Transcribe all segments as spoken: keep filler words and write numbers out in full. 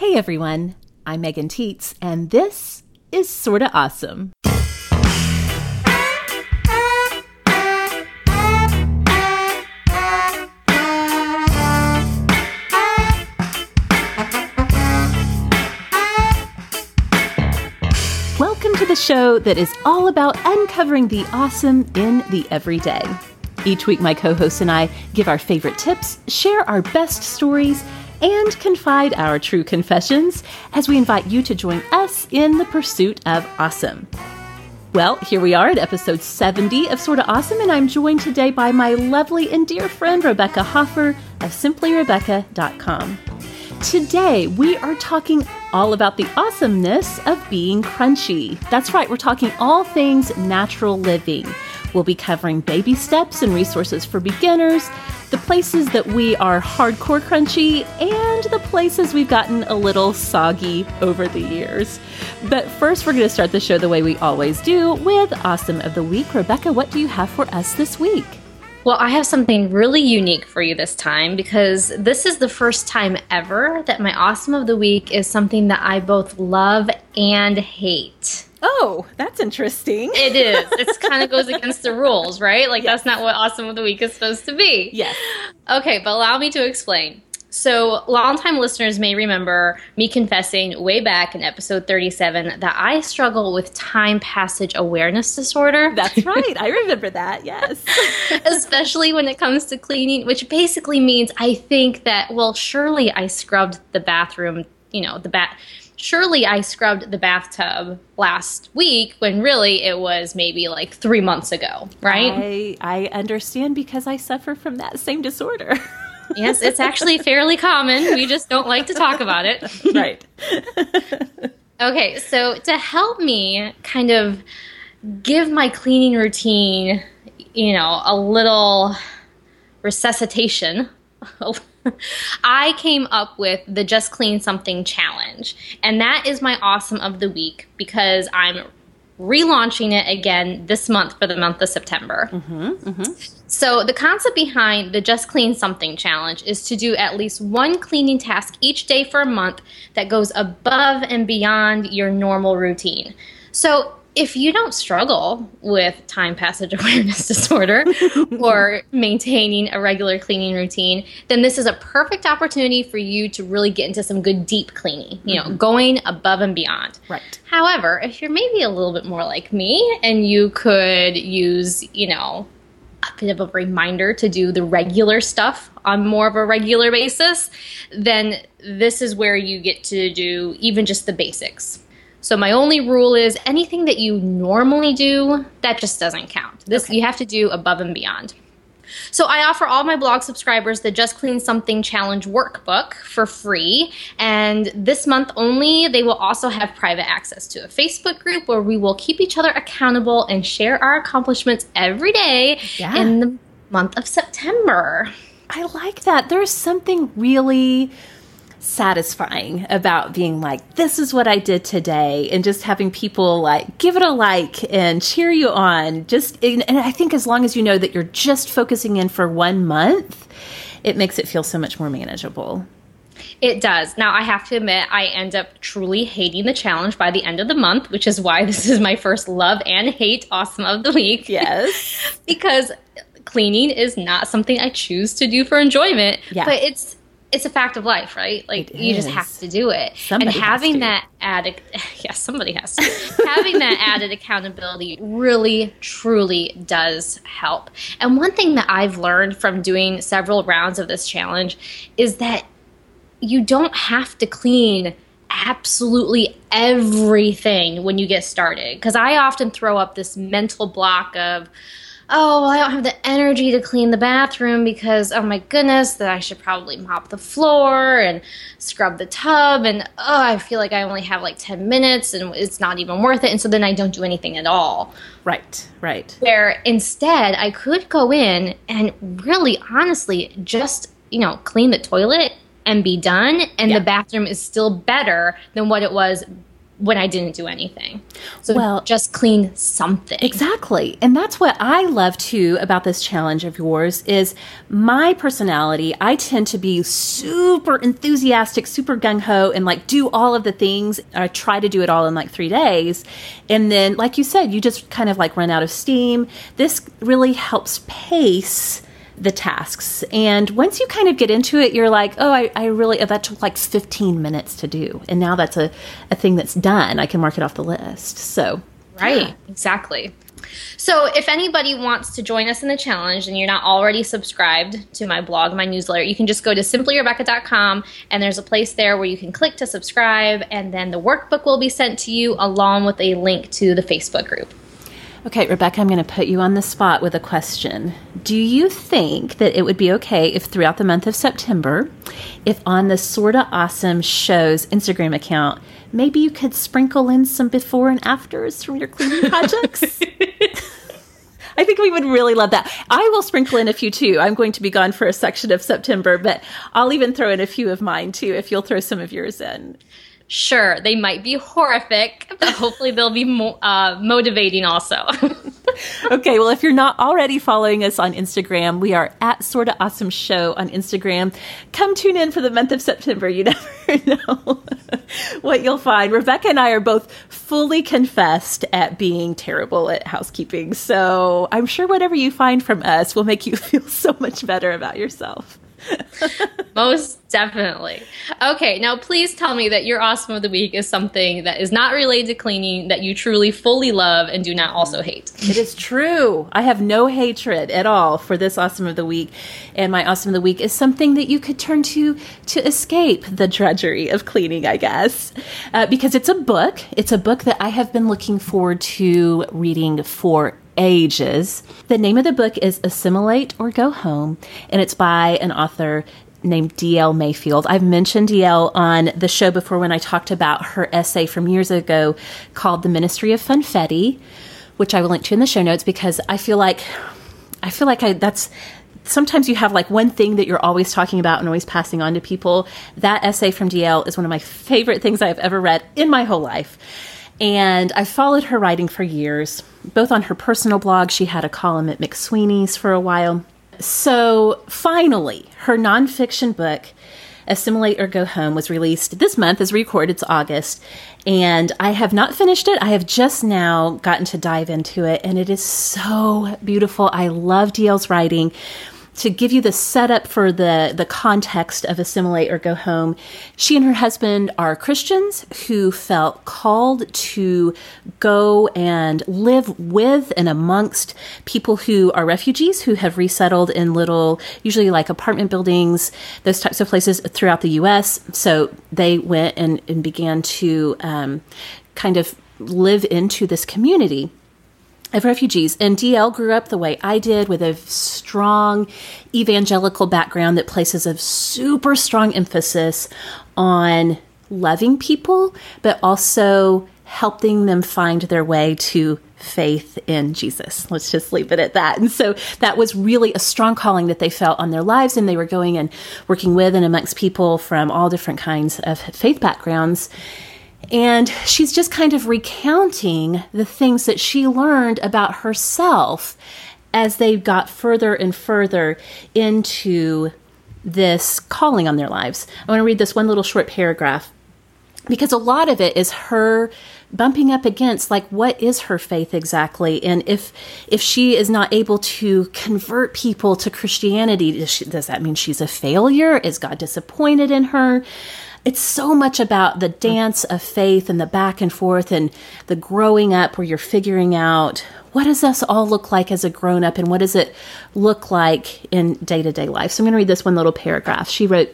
Hey everyone, I'm Megan Tietz, and this is Sorta Awesome. Welcome to the show that is all about uncovering the awesome in the everyday. Each week, my co-hosts and I give our favorite tips, share our best stories, and confide our true confessions as we invite you to join us in the pursuit of awesome. Well, here we are at episode seventy of Sorta Awesome, and I'm joined today by my lovely and dear friend, Rebecca Hoffer of simply rebecca dot com. Today, we are talking all about the awesomeness of being crunchy. That's right, we're talking all things natural living. We'll be covering baby steps and resources for beginners, the places that we are hardcore crunchy, and the places we've gotten a little soggy over the years. But first, we're going to start the show the way we always do with Awesome of the Week. Rebecca, what do you have for us this week? Well, I have something really unique for you this time because this is the first time ever that my Awesome of the Week is something that I both love and hate. Oh, that's interesting. It is. It kind of goes against the rules, right? Like, yes. That's not what Awesome of the Week is supposed to be. Yes. Okay, but allow me to explain. So, longtime listeners may remember me confessing way back in episode thirty-seven that I struggle with time passage awareness disorder. That's right. I remember that, yes. Especially when it comes to cleaning, which basically means I think that, well, surely I scrubbed the bathroom, you know, the bath. Surely I scrubbed the bathtub last week when really it was maybe like three months ago, right? I, I understand because I suffer from that same disorder. Yes, it's actually fairly common. We just don't like to talk about it. Right. Okay, so to help me kind of give my cleaning routine, you know, a little resuscitation, I came up with the Just Clean Something Challenge. And that is my Awesome of the Week because I'm relaunching it again this month for the month of September. Mm-hmm, mm-hmm. So the concept behind the Just Clean Something Challenge is to do at least one cleaning task each day for a month that goes above and beyond your normal routine. So if you don't struggle with time passage awareness disorder or maintaining a regular cleaning routine, then this is a perfect opportunity for you to really get into some good deep cleaning, you know, mm-hmm. going above and beyond. Right. However, if you're maybe a little bit more like me and you could use, you know, a bit of a reminder to do the regular stuff on more of a regular basis, then this is where you get to do even just the basics. So my only rule is anything that you normally do, that just doesn't count. This okay. You have to do above and beyond. So I offer all my blog subscribers the Just Clean Something Challenge workbook for free. And this month only, they will also have private access to a Facebook group where we will keep each other accountable and share our accomplishments every day yeah. in the month of September. I like that. There's something really satisfying about being like, this is what I did today, and just having people like give it a like and cheer you on. Just and I think as long as you know that you're just focusing in for one month, it makes it feel so much more manageable. It does. Now, I have to admit, I end up truly hating the challenge by the end of the month, which is why this is my first love and hate Awesome of the Week. Yes. Because cleaning is not something I choose to do for enjoyment, yeah. but it's It's a fact of life, right? Like, you just have to do it. Somebody and having has to. that added, yes, somebody has to. Having that added accountability really, truly does help. And one thing that I've learned from doing several rounds of this challenge is that you don't have to clean absolutely everything when you get started. Because I often throw up this mental block of, oh, well, I don't have the energy to clean the bathroom because, oh my goodness, that I should probably mop the floor and scrub the tub. And, oh, I feel like I only have like ten minutes and it's not even worth it. And so then I don't do anything at all. Right, right. Where instead I could go in and really, honestly, just, you know, clean the toilet and be done. And yeah. the bathroom is still better than what it was when I didn't do anything. So well, just clean something. Exactly. And that's what I love too about this challenge of yours is my personality. I tend to be super enthusiastic, super gung-ho, and like do all of the things. I try to do it all in like three days. And then, like you said, you just kind of like run out of steam. This really helps pace the tasks. And once you kind of get into it, you're like, oh, I, I really, oh, that took like fifteen minutes to do. And now that's a, a thing that's done. I can mark it off the list. So, right, yeah. Exactly. So if anybody wants to join us in the challenge and you're not already subscribed to my blog, my newsletter, you can just go to simply rebecca dot com and there's a place there where you can click to subscribe, and then the workbook will be sent to you along with a link to the Facebook group. Okay, Rebecca, I'm going to put you on the spot with a question. Do you think that it would be okay if throughout the month of September, if on the Sorta Awesome Show's Instagram account, maybe you could sprinkle in some before and afters from your cleaning projects? I think we would really love that. I will sprinkle in a few too. I'm going to be gone for a section of September, but I'll even throw in a few of mine too, if you'll throw some of yours in. Sure, they might be horrific, but hopefully they'll be mo- uh, motivating also. Okay, well, if you're not already following us on Instagram, we are at Sorta Awesome Show on Instagram. Come tune in for the month of September. You never know what you'll find. Rebecca and I are both fully confessed at being terrible at housekeeping, so I'm sure whatever you find from us will make you feel so much better about yourself. Most definitely. Okay, now please tell me that your awesome of the week is something that is not related to cleaning, that you truly fully love and do not also hate. It is true. I have no hatred at all for this awesome of the week. And my awesome of the week is something that you could turn to to escape the drudgery of cleaning, I guess. Uh, because it's a book. It's a book that I have been looking forward to reading for ages. The name of the book is Assimilate or Go Home, and it's by an author named D L Mayfield. I've mentioned D L on the show before when I talked about her essay from years ago called The Ministry of Funfetti, which I will link to in the show notes, because I feel like I feel like I that's sometimes you have like one thing that you're always talking about and always passing on to people. That essay from D L is one of my favorite things I've ever read in my whole life. And I followed her writing for years, both on her personal blog. She had a column at McSweeney's for a while. So finally, her nonfiction book, Assimilate or Go Home, was released this month. As we record, it's August. And I have not finished it. I have just now gotten to dive into it. And it is so beautiful. I love D L's writing. To give you the setup for the, the context of Assimilate or Go Home, she and her husband are Christians who felt called to go and live with and amongst people who are refugees who have resettled in little, usually like apartment buildings, those types of places throughout the U S. So they went and, and began to um, kind of live into this community of refugees. And D L grew up the way I did, with a strong evangelical background that places a super strong emphasis on loving people, but also helping them find their way to faith in Jesus. Let's just leave it at that. And so that was really a strong calling that they felt on their lives, and they were going and working with and amongst people from all different kinds of faith backgrounds. And she's just kind of recounting the things that she learned about herself as they got further and further into this calling on their lives. I want to read this one little short paragraph, because a lot of it is her bumping up against, like, what is her faith exactly? And if if she is not able to convert people to Christianity, does, she, does that mean she's a failure? Is God disappointed in her? It's so much about the dance of faith and the back and forth and the growing up, where you're figuring out, what does this all look like as a grown-up, and what does it look like in day-to-day life? So I'm going to read this one little paragraph. She wrote,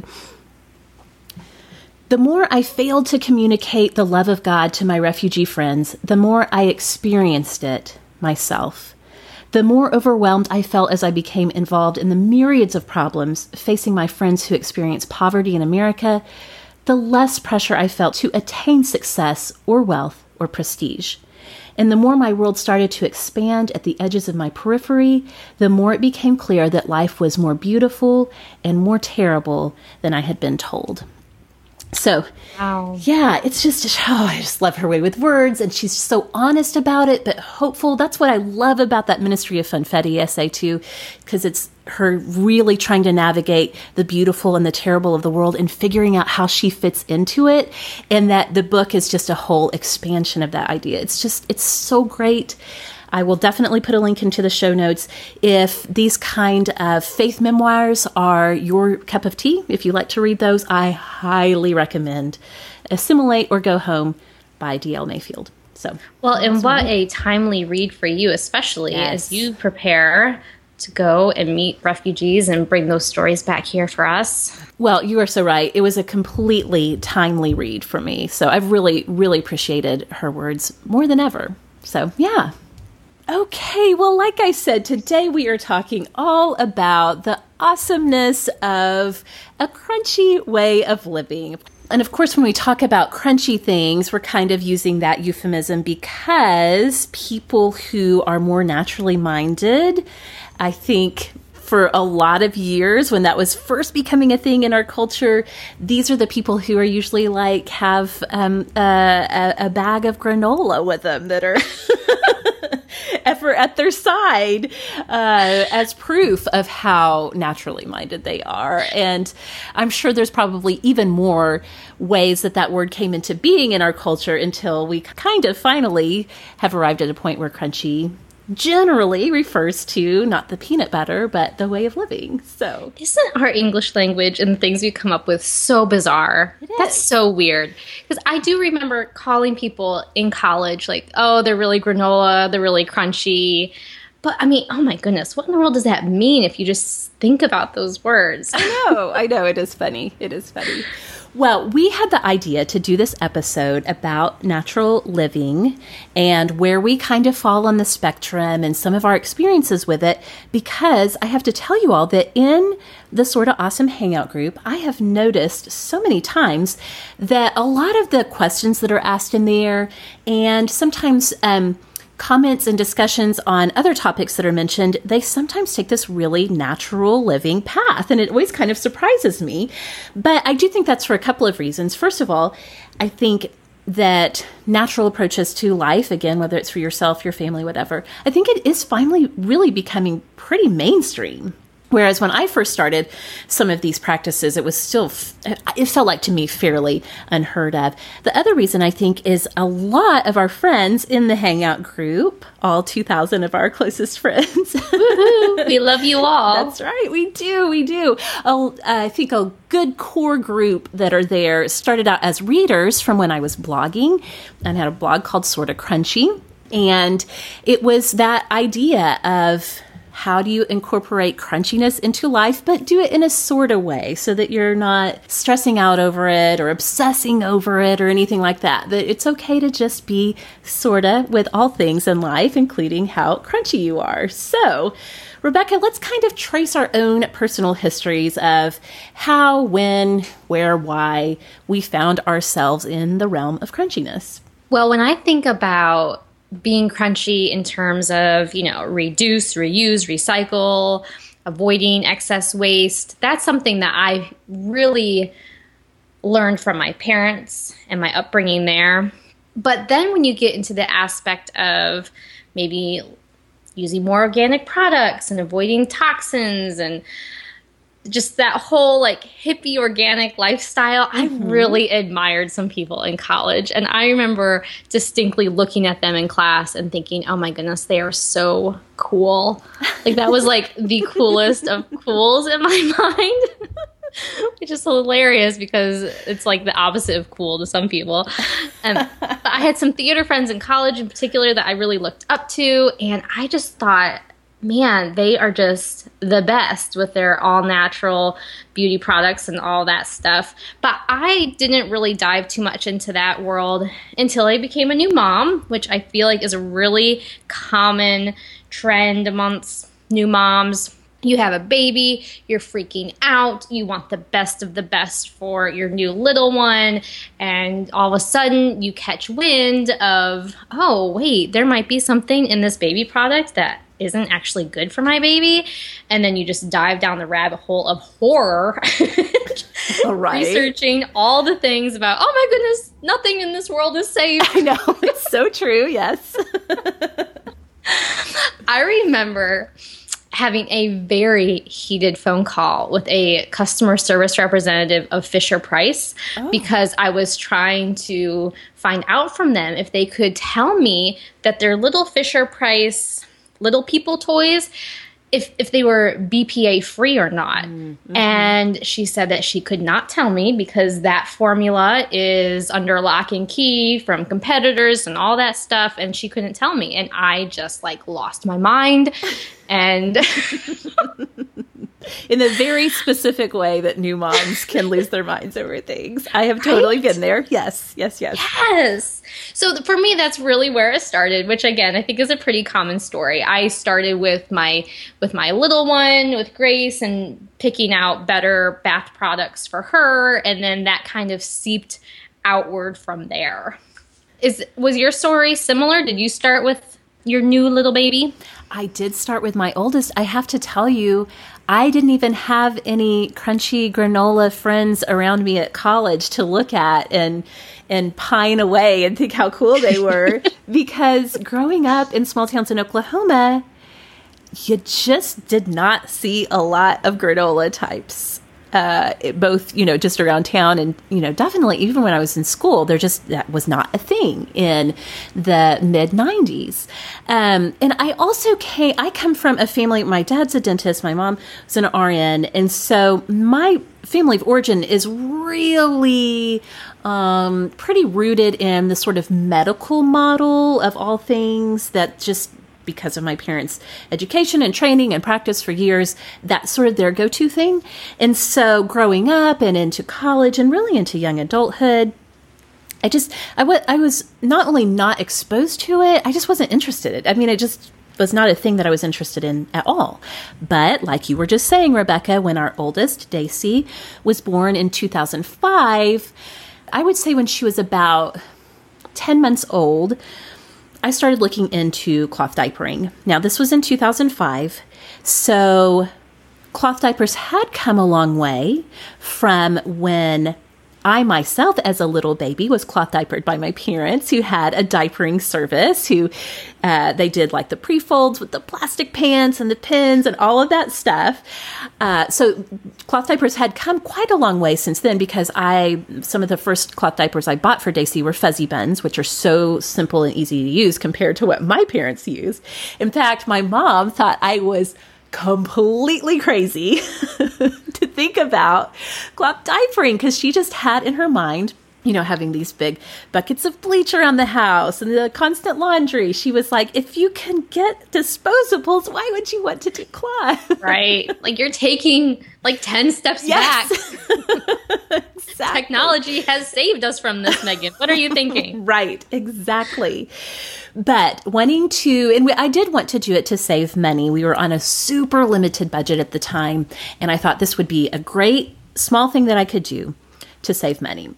"The more I failed to communicate the love of God to my refugee friends, the more I experienced it myself. The more overwhelmed I felt as I became involved in the myriads of problems facing my friends who experience poverty in America, the less pressure I felt to attain success or wealth or prestige. And the more my world started to expand at the edges of my periphery, the more it became clear that life was more beautiful and more terrible than I had been told." So, Wow. yeah, it's just, oh, I just love her way with words, and she's so honest about it, but hopeful. That's what I love about that Ministry of Funfetti essay, too, because it's her really trying to navigate the beautiful and the terrible of the world and figuring out how she fits into it, and that the book is just a whole expansion of that idea. It's just, it's so great. I will definitely put a link into the show notes. If these kind of faith memoirs are your cup of tea, if you like to read those, I highly recommend Assimilate or Go Home by D L Mayfield. So, well, and what a timely read for you, especially Yes. as you prepare to go and meet refugees and bring those stories back here for us. Well, you are so right. It was a completely timely read for me. So I've really, really appreciated her words more than ever. So, yeah. Okay, well, like I said, today we are talking all about the awesomeness of a crunchy way of living. And of course, when we talk about crunchy things, we're kind of using that euphemism because people who are more naturally minded, I think for a lot of years when that was first becoming a thing in our culture, these are the people who are usually like have um, a, a, a bag of granola with them that are ever at their side uh, as proof of how naturally minded they are. And I'm sure there's probably even more ways that that word came into being in our culture until we kind of finally have arrived at a point where crunchy generally refers to not the peanut butter, but the way of living. So, isn't our English language and the things we come up with so bizarre? It That's is. so weird. Because I do remember calling people in college like, oh, they're really granola, they're really crunchy. But I mean, oh my goodness, what in the world does that mean if you just think about those words? I know, I know, it is funny. It is funny. Well, we had the idea to do this episode about natural living and where we kind of fall on the spectrum and some of our experiences with it, because I have to tell you all that in the Sorta Awesome Hangout group, I have noticed so many times that a lot of the questions that are asked in there, and sometimes um, comments and discussions on other topics that are mentioned, they sometimes take this really natural living path. And it always kind of surprises me. But I do think that's for a couple of reasons. First of all, I think that natural approaches to life, again, whether it's for yourself, your family, whatever, I think it is finally really becoming pretty mainstream. Whereas when I first started some of these practices, it was still, it felt like to me fairly unheard of. The other reason I think is a lot of our friends in the Hangout group, all two thousand of our closest friends. Woohoo, we love you all. That's right. We do. We do. A, I think a good core group that are there started out as readers from when I was blogging and had a blog called Sorta Crunchy. And it was that idea of, how do you incorporate crunchiness into life, but do it in a sort of way so that you're not stressing out over it or obsessing over it or anything like that? That it's okay to just be sorta with all things in life, including how crunchy you are. So, Rebecca, let's kind of trace our own personal histories of how, when, where, why we found ourselves in the realm of crunchiness. Well, when I think about being crunchy in terms of, you know, reduce, reuse, recycle, avoiding excess waste, that's something that I really learned from my parents and my upbringing there. But then when you get into the aspect of maybe using more organic products and avoiding toxins and just that whole like hippie organic lifestyle, mm-hmm. I really admired some people in college. And I remember distinctly looking at them in class and thinking, oh my goodness, they are so cool. Like that was like the coolest of cools in my mind. Which is hilarious because it's like the opposite of cool to some people. And but I had some theater friends in college in particular that I really looked up to. And I just thought, man, they are just the best with their all-natural beauty products and all that stuff. But I didn't really dive too much into that world until I became a new mom, which I feel like is a really common trend amongst new moms. You have a baby, you're freaking out, you want the best of the best for your new little one, and all of a sudden you catch wind of, oh, wait, there might be something in this baby product that isn't actually good for my baby. And then you just dive down the rabbit hole of horror, all right. researching all the things about, oh my goodness, nothing in this world is safe. I know, it's so true, yes. I remember having a very heated phone call with a customer service representative of Fisher-Price oh. because I was trying to find out from them if they could tell me that their little Fisher-Price Little People toys, if if they were B P A free or not. Mm-hmm. And she said that she could not tell me because that formula is under lock and key from competitors and all that stuff, and she couldn't tell me. And I just like lost my mind. And in a very specific way that new moms can lose their minds over things. I have totally right? been there. Yes, yes, yes. Yes. So th- for me, that's really where it started, which again, I think is a pretty common story. I started with my with my little one, with Grace, and picking out better bath products for her. And then that kind of seeped outward from there. Is was your story similar? Did you start with your new little baby? I did start with my oldest. I have to tell you, I didn't even have any crunchy granola friends around me at college to look at and and pine away and think how cool they were. Because growing up in small towns in Oklahoma, you just did not see a lot of granola types. Uh, it, both, you know, just around town and, you know, definitely even when I was in school, there just, that was not a thing in the mid nineties. Um, and I also came, I come from a family, my dad's a dentist, my mom was an R N. And so my family of origin is really um, pretty rooted in the sort of medical model of all things that just, because of my parents' education and training and practice for years, that's sort of their go-to thing. And so growing up and into college and really into young adulthood, I just, I, w- I was not only not exposed to it, I just wasn't interested in it. I mean, it just was not a thing that I was interested in at all. But like you were just saying, Rebecca, when our oldest, Daisy, was born in two thousand five, I would say when she was about ten months old, I started looking into cloth diapering. Now, this was in two thousand five, so cloth diapers had come a long way from when I myself, as a little baby, was cloth diapered by my parents, who had a diapering service, who uh, they did like the pre-folds with the plastic pants and the pins and all of that stuff. Uh, so cloth diapers had come quite a long way since then, because I, some of the first cloth diapers I bought for Daisy were Fuzzy Buns, which are so simple and easy to use compared to what my parents used. In fact, my mom thought I was completely crazy to think about cloth diapering, because she just had in her mind, you know, having these big buckets of bleach around the house and the constant laundry. She was like, if you can get disposables, why would you want to do cloth? Right. Like you're taking like ten steps yes. back. Exactly. Technology has saved us from this, Megan. What are you thinking? Right. Exactly. But wanting to, and we, I did want to do it to save money. We were on a super limited budget at the time, and I thought this would be a great small thing that I could do to save money.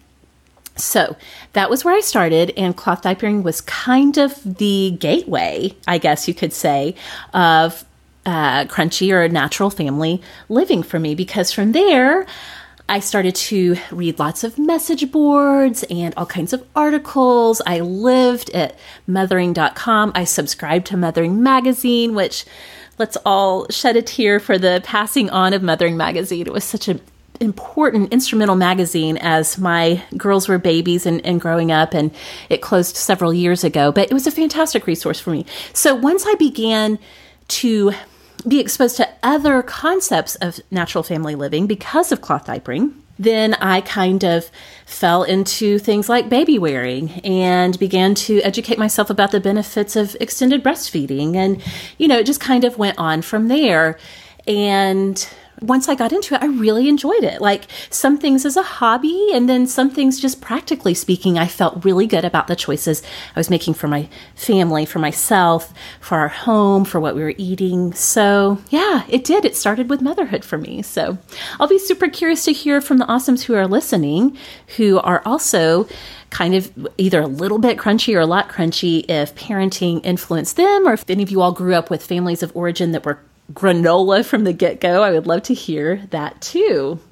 So that was where I started, and cloth diapering was kind of the gateway, I guess you could say, of uh, crunchy or natural family living for me, because from there, I started to read lots of message boards and all kinds of articles. I lived at mothering dot com. I subscribed to Mothering Magazine, which, let's all shed a tear for the passing on of Mothering Magazine. It was such an important, instrumental magazine as my girls were babies and, and growing up, and it closed several years ago. But it was a fantastic resource for me. So once I began to be exposed to other concepts of natural family living because of cloth diapering, then I kind of fell into things like baby wearing and began to educate myself about the benefits of extended breastfeeding. And, you know, it just kind of went on from there. And once I got into it, I really enjoyed it. Like some things as a hobby, and then some things just practically speaking, I felt really good about the choices I was making for my family, for myself, for our home, for what we were eating. So yeah, it did. It started with motherhood for me. So I'll be super curious to hear from the awesomes who are listening, who are also kind of either a little bit crunchy or a lot crunchy, if parenting influenced them, or if any of you all grew up with families of origin that were granola from the get-go. I would love to hear that too.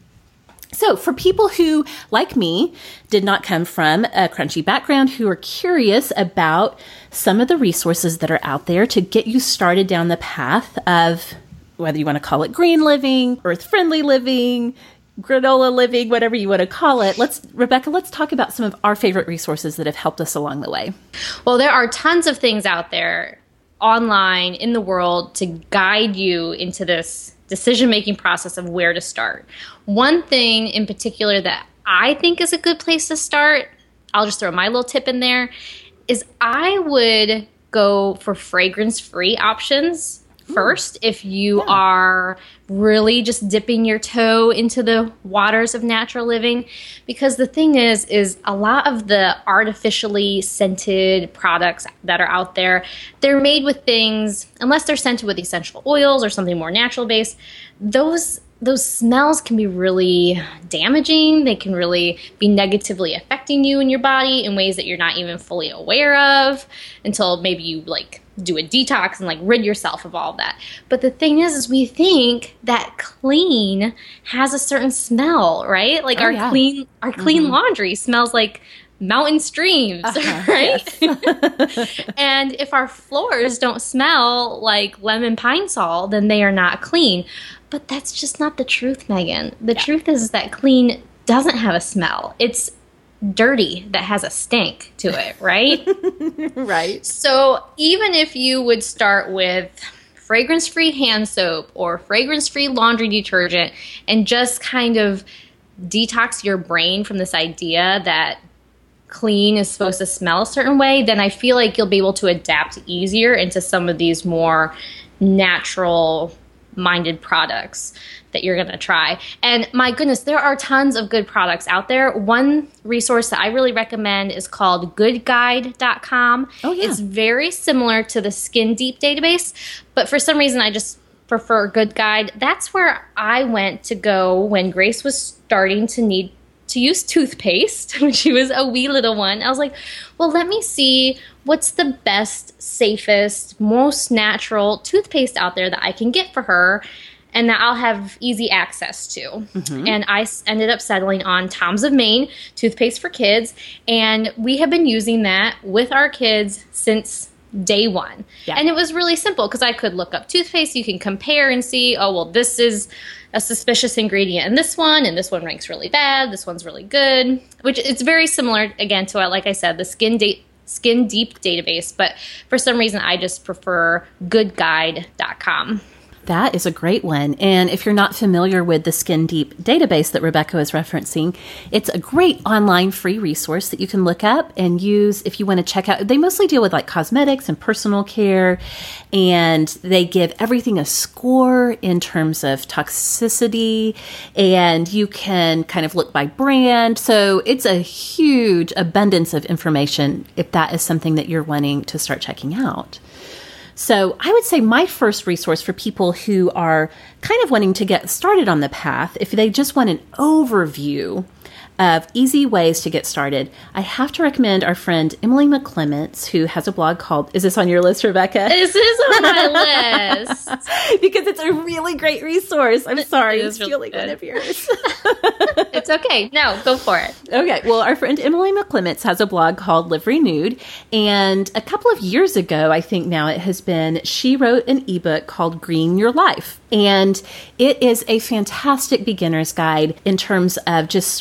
So for people who, like me, did not come from a crunchy background, who are curious about some of the resources that are out there to get you started down the path of whether you want to call it green living, earth-friendly living, granola living, whatever you want to call it. Let's, Rebecca, let's talk about some of our favorite resources that have helped us along the way. Well, there are tons of things out there online in the world to guide you into this decision-making process of where to start. One thing in particular that I think is a good place to start, I'll just throw my little tip in there, is I would go for fragrance-free options first, if you yeah. are really just dipping your toe into the waters of natural living. Because the thing is, is a lot of the artificially scented products that are out there, they're made with things, unless they're scented with essential oils or something more natural based, those those smells can be really damaging. They can really be negatively affecting you and your body in ways that you're not even fully aware of until maybe you like do a detox and like rid yourself of all of that. But the thing is, is we think that clean has a certain smell, right? Like oh, our yeah. clean, our clean mm-hmm. laundry smells like mountain streams, uh-huh, right? Yes. And if our floors don't smell like lemon pine sol, then they are not clean. But that's just not the truth, Megan. The yeah. truth is that clean doesn't have a smell. It's dirty that has a stink to it, right? Right. So even if you would start with fragrance-free hand soap or fragrance-free laundry detergent and just kind of detox your brain from this idea that clean is supposed to smell a certain way, then I feel like you'll be able to adapt easier into some of these more natural minded products that you're going to try. And my goodness, there are tons of good products out there. One resource that I really recommend is called good guide dot com. Oh, yeah. It's very similar to the Skin Deep database, but for some reason I just prefer Good Guide. That's where I went to go when Grace was starting to need to use toothpaste when she was a wee little one. I was like, well, let me see what's the best, safest, most natural toothpaste out there that I can get for her and that I'll have easy access to. Mm-hmm. And I ended up settling on Tom's of Maine toothpaste for kids. And we have been using that with our kids since day one. Yeah. And it was really simple because I could look up toothpaste. You can compare and see, oh, well, this is a suspicious ingredient in this one, and this one ranks really bad. This one's really good, which it's very similar, again, to, like I said, the Skin Deep, Skin Deep database. But for some reason, I just prefer good guide dot com. That is a great one. And if you're not familiar with the Skin Deep database that Rebecca is referencing, it's a great online free resource that you can look up and use if you want to check out. They mostly deal with like cosmetics and personal care, and they give everything a score in terms of toxicity, and you can kind of look by brand. So it's a huge abundance of information if that is something that you're wanting to start checking out. So I would say my first resource for people who are kind of wanting to get started on the path, if they just want an overview of easy ways to get started, I have to recommend our friend Emily McClements, who has a blog called, is this on your list, Rebecca? This is on my list. Because it's a really great resource. I'm sorry, it's stealing really one of yours. It's okay. No, go for it. Okay. Well, our friend Emily McClements has a blog called Live Renewed. And a couple of years ago, I think now it has been, she wrote an ebook called Green Your Life. And it is a fantastic beginner's guide in terms of just starting you out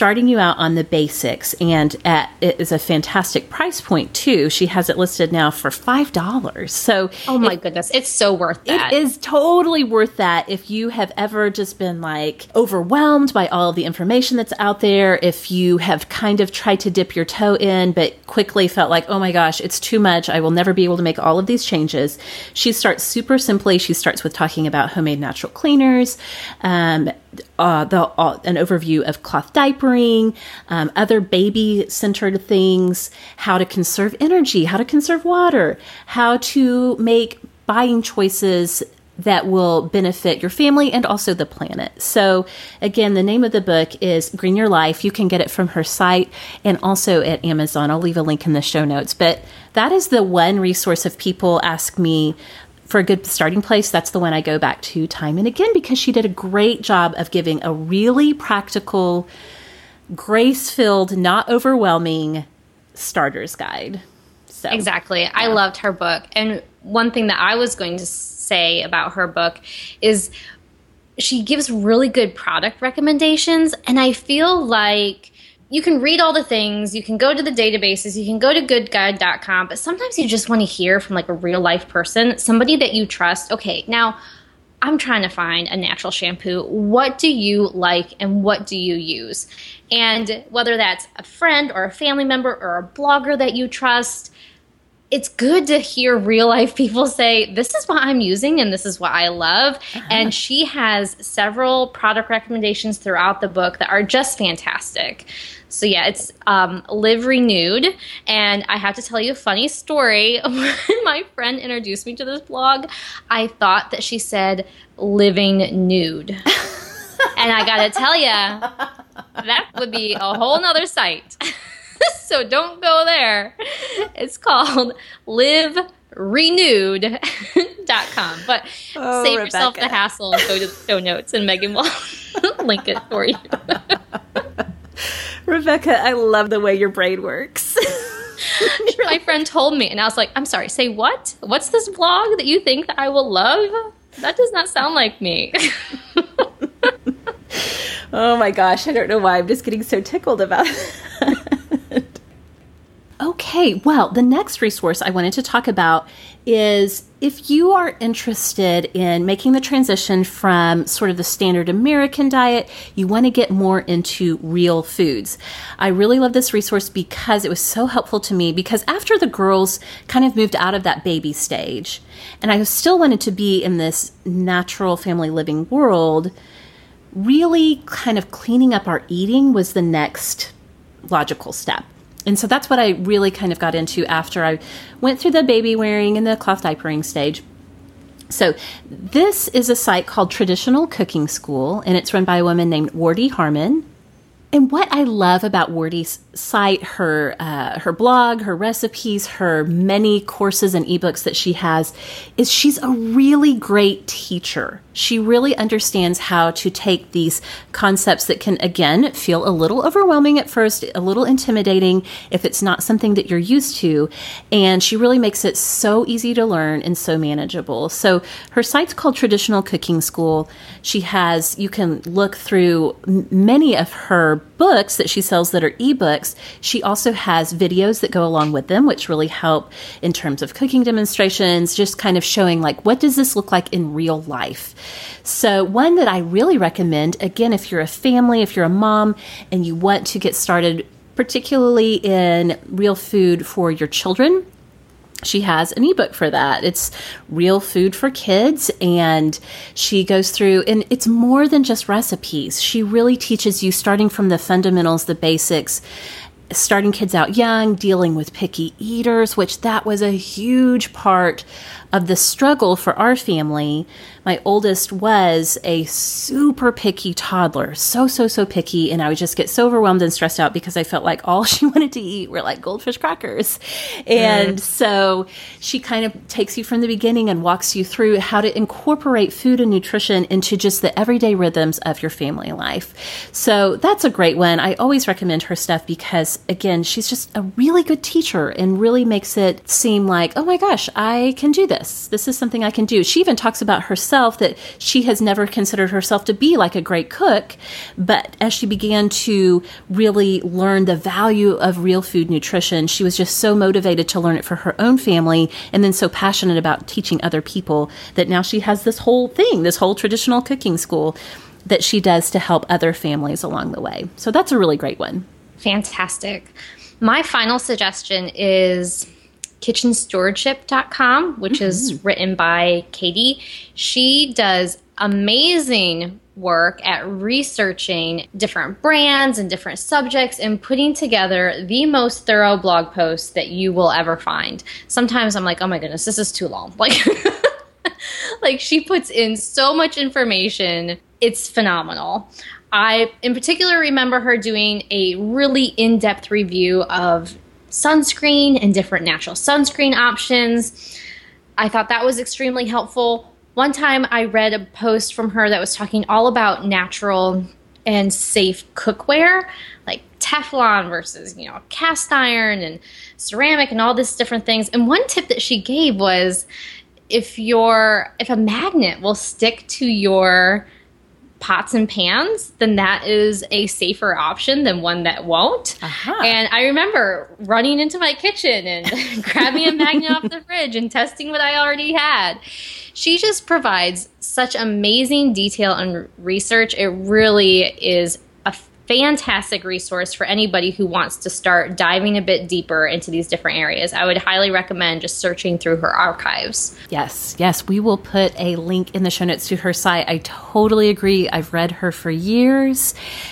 out on the basics, and at, it is a fantastic price point too. She has it listed now for five dollars. So, oh my it, goodness, it's so worth that. It is totally worth that if you have ever just been like overwhelmed by all of the information that's out there. If you have kind of tried to dip your toe in, but quickly felt like, oh my gosh, it's too much. I will never be able to make all of these changes. She starts super simply. She starts with talking about homemade natural cleaners, um, uh, the uh, an overview of cloth diapering, um, other baby-centered things, how to conserve energy, how to conserve water, how to make buying choices that will benefit your family and also the planet. So again, the name of the book is Green Your Life. You can get it from her site and also at Amazon. I'll leave a link in the show notes. But that is the one resource if people ask me for a good starting place. That's the one I go back to time and again, because she did a great job of giving a really practical, grace-filled, not overwhelming starter's guide. So exactly. Yeah. I loved her book. And one thing that I was going to say about her book is she gives really good product recommendations. And I feel like you can read all the things, you can go to the databases, you can go to good guide dot com, but sometimes you just want to hear from like a real life person, somebody that you trust. Okay, now I'm trying to find a natural shampoo. What do you like and what do you use? And whether that's a friend or a family member or a blogger that you trust, it's good to hear real life people say, this is what I'm using and this is what I love. Uh-huh. And she has several product recommendations throughout the book that are just fantastic. So yeah, it's um, Live Renewed. And I have to tell you a funny story. When my friend introduced me to this blog, I thought that she said living nude. And I gotta tell you, that would be a whole nother site. So don't go there. It's called live renewed dot com. But oh, save Rebecca. yourself the hassle and go to the show notes, and Megan will link it for you. Rebecca, I love the way your brain works. My friend told me, and I was like, I'm sorry, say what? What's this blog that you think that I will love? That does not sound like me. Oh my gosh, I don't know why. I'm just getting so tickled about it. Okay, well, the next resource I wanted to talk about is if you are interested in making the transition from sort of the standard American diet, you want to get more into real foods. I really love this resource because it was so helpful to me, because after the girls kind of moved out of that baby stage, and I still wanted to be in this natural family living world, really kind of cleaning up our eating was the next logical step. And so that's what I really kind of got into after I went through the baby wearing and the cloth diapering stage. So this is a site called Traditional Cooking School, and it's run by a woman named Wardy Harmon. And what I love about Wardy's site, her uh, her blog, her recipes, her many courses and ebooks that she has, is she's a really great teacher. She really understands how to take these concepts that can, again, feel a little overwhelming at first, a little intimidating if it's not something that you're used to. And she really makes it so easy to learn and so manageable. So her site's called Traditional Cooking School. She has, you can look through m- many of her books that she sells that are ebooks. She also has videos that go along with them, which really help in terms of cooking demonstrations, just kind of showing like, what does this look like in real life? So one that I really recommend, again, if you're a family, if you're a mom and you want to get started, particularly in real food for your children, she has an ebook for that. It's Real Food for Kids, and she goes through, and it's more than just recipes. She really teaches you starting from the fundamentals, the basics, starting kids out young, dealing with picky eaters, which that was a huge part of the struggle for our family. My oldest was a super picky toddler, so, so, so picky. And I would just get so overwhelmed and stressed out because I felt like all she wanted to eat were like goldfish crackers. And mm. so she kind of takes you from the beginning and walks you through how to incorporate food and nutrition into just the everyday rhythms of your family life. So that's a great one. I always recommend her stuff because, again, she's just a really good teacher and really makes it seem like, oh my gosh, I can do this. this. This is something I can do. She even talks about herself that she has never considered herself to be like a great cook, but as she began to really learn the value of real food nutrition, she was just so motivated to learn it for her own family, and then so passionate about teaching other people that now she has this whole thing, this whole traditional cooking school that she does to help other families along the way. So that's a really great one. Fantastic. My final suggestion is kitchen stewardship dot com, which mm-hmm. is written by Katie. She does amazing work at researching different brands and different subjects and putting together the most thorough blog posts that you will ever find. Sometimes I'm like, oh my goodness, this is too long. Like, like she puts in so much information. It's phenomenal. I, in particular, remember her doing a really in-depth review of sunscreen and different natural sunscreen options. I thought that was extremely helpful. One time I read a post from her that was talking all about natural and safe cookware, like Teflon versus, you know, cast iron and ceramic and all these different things. And one tip that she gave was if your if a magnet will stick to your pots and pans, then that is a safer option than one that won't. Uh-huh. And I remember running into my kitchen and grabbing a magnet off the fridge and testing what I already had. She just provides such amazing detail and research. It really is a fantastic resource for anybody who wants to start diving a bit deeper into these different areas. I would highly recommend just searching through her archives. Yes, yes. We will put a link in the show notes to her site. I totally agree. I've read her for years,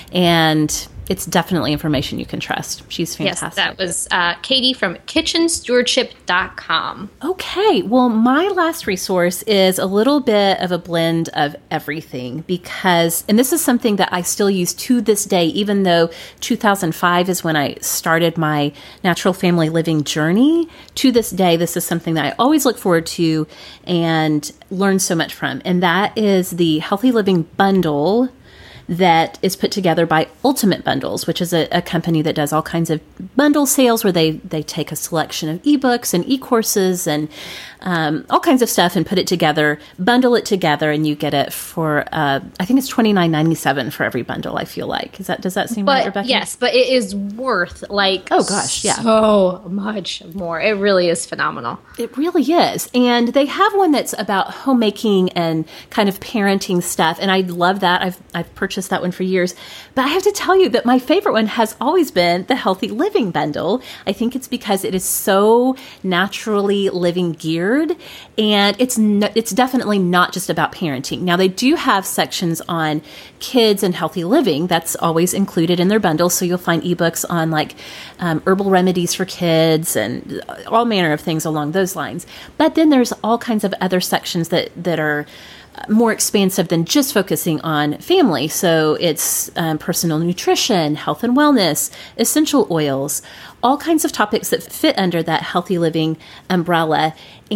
and it's definitely information you can trust. She's fantastic. Yes, that was uh, Katie from kitchen stewardship dot com. Okay, well, my last resource is a little bit of a blend of everything because, and this is something that I still use to this day, even though two thousand five is when I started my natural family living journey. To this day, this is something that I always look forward to and learn so much from, and that is the Healthy Living Bundle that is put together by Ultimate Bundles, which is a, a company that does all kinds of bundle sales where they, they take a selection of ebooks and e-courses and um, all kinds of stuff and put it together, bundle it together, and you get it for, uh, I think it's twenty-nine ninety-seven for every bundle, I feel like. Is that Does that seem but, right, Rebecca? Yes, but it is worth, like, oh gosh, yeah, so much more. It really is phenomenal. It really is. And they have one that's about homemaking and kind of parenting stuff, and I love that. I've I've purchased that one for years. But I have to tell you that my favorite one has always been the Healthy Living Bundle. I think it's because it is so naturally living geared, and it's no, it's definitely not just about parenting. Now, they do have sections on kids and healthy living. That's always included in their bundle. So you'll find ebooks on like um, herbal remedies for kids and all manner of things along those lines. But then there's all kinds of other sections that, that are more expansive than just focusing on family. So it's um, personal nutrition, health and wellness, essential oils, all kinds of topics that fit under that healthy living umbrella.